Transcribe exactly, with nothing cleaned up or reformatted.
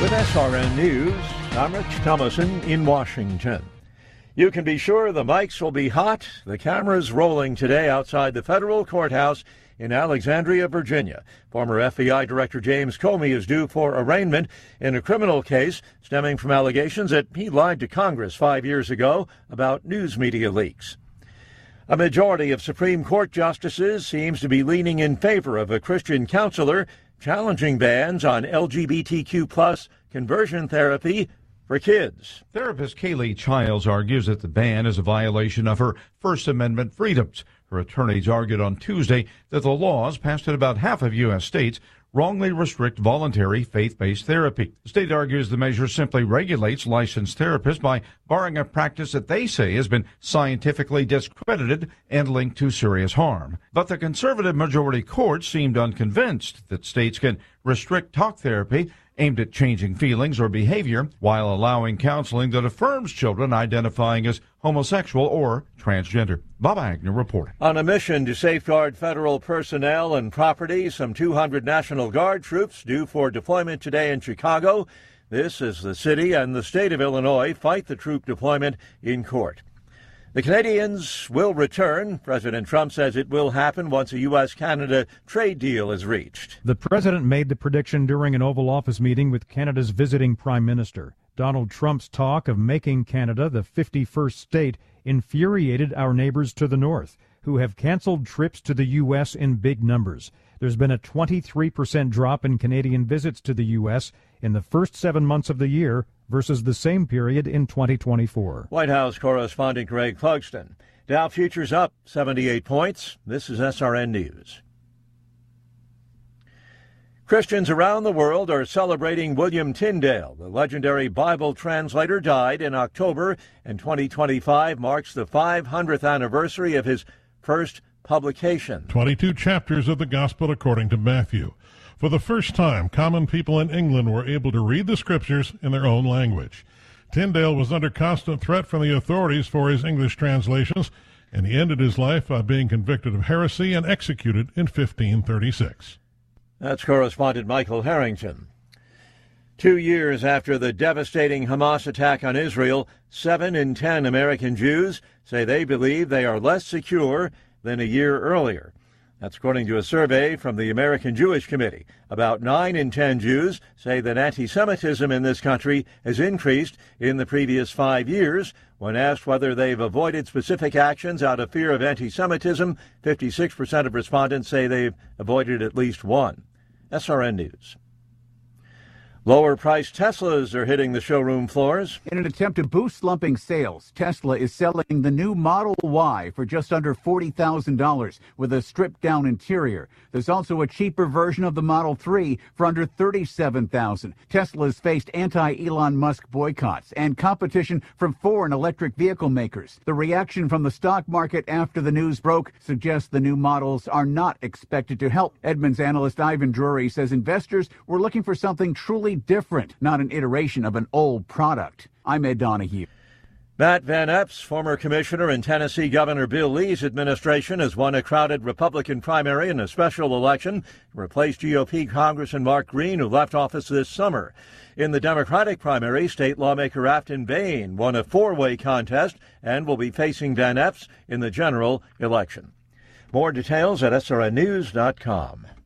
With S R N News, I'm Rich Thomason in Washington. You can be sure the mics will be hot. The cameras rolling today outside the federal courthouse in Alexandria, Virginia. Former F B I Director James Comey is due for arraignment in a criminal case stemming from allegations that he lied to Congress five years ago about news media leaks. A majority of Supreme Court justices seems to be leaning in favor of a Christian counselor challenging bans on L G B T Q plus conversion therapy for kids. Therapist Kaylee Childs argues that the ban is a violation of her First Amendment freedoms. Her attorneys argued on Tuesday that the laws passed in about half of U S states wrongly restrict voluntary faith-based therapy. The state argues the measure simply regulates licensed therapists by barring a practice that they say has been scientifically discredited and linked to serious harm. But the conservative majority court seemed unconvinced that states can restrict talk therapy aimed at changing feelings or behavior while allowing counseling that affirms children identifying as homosexual or transgender. Bob Agnew reporting. On a mission to safeguard federal personnel and property, some two hundred National Guard troops due for deployment today in Chicago. This as the city and the state of Illinois fight the troop deployment in court. The Canadians will return. President Trump says it will happen once a U S Canada trade deal is reached. The president made the prediction during an Oval Office meeting with Canada's visiting prime minister. Donald Trump's talk of making Canada the fifty-first state infuriated our neighbors to the north, who have canceled trips to the U S in big numbers. There's been a twenty-three percent drop in Canadian visits to the U S in the first seven months of the year versus the same period in twenty twenty-four. White House correspondent Greg Clugston. Dow futures up seventy-eight points. This is S R N News. Christians around the world are celebrating William Tyndale. The legendary Bible translator died in October, and twenty twenty-five marks the five hundredth anniversary of his first publication. twenty-two chapters of the Gospel according to Matthew. For the first time, common people in England were able to read the scriptures in their own language. Tyndale was under constant threat from the authorities for his English translations, and he ended his life by being convicted of heresy and executed in fifteen thirty-six. That's correspondent Michael Harrington. Two years after the devastating Hamas attack on Israel, seven in ten American Jews say they believe they are less secure than a year earlier. That's according to a survey from the American Jewish Committee. About nine in ten Jews say that anti-Semitism in this country has increased in the previous five years. When asked whether they've avoided specific actions out of fear of anti-Semitism, fifty-six percent of respondents say they've avoided at least one. S R N News. Lower-priced Teslas are hitting the showroom floors. In an attempt to boost slumping sales, Tesla is selling the new Model Y for just under forty thousand dollars with a stripped-down interior. There's also a cheaper version of the Model three for under thirty-seven thousand dollars. Tesla's faced anti-Elon Musk boycotts and competition from foreign electric vehicle makers. The reaction from the stock market after the news broke suggests the new models are not expected to help. Edmunds analyst Ivan Drury says investors were looking for something truly different, not an iteration of an old product. I'm Ed Donahue. Matt Van Epps, former commissioner in Tennessee Governor Bill Lee's administration, has won a crowded Republican primary in a special election, replaced G O P Congressman Mark Green, who left office this summer. In the Democratic primary, state lawmaker Afton Bain won a four-way contest and will be facing Van Epps in the general election. More details at S R N news dot com.